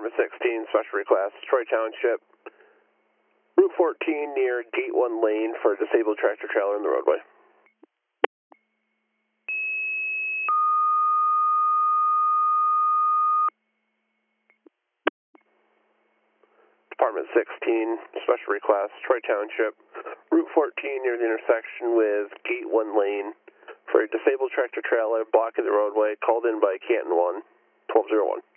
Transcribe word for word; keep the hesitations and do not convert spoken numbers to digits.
Department sixteen, special request, Troy Township, Route fourteen near Gate one lane for a disabled tractor trailer in the roadway. Department sixteen, special request, Troy Township, Route fourteen near the intersection with Gate one lane for a disabled tractor trailer blocking the roadway, called in by Canton one, twelve oh one.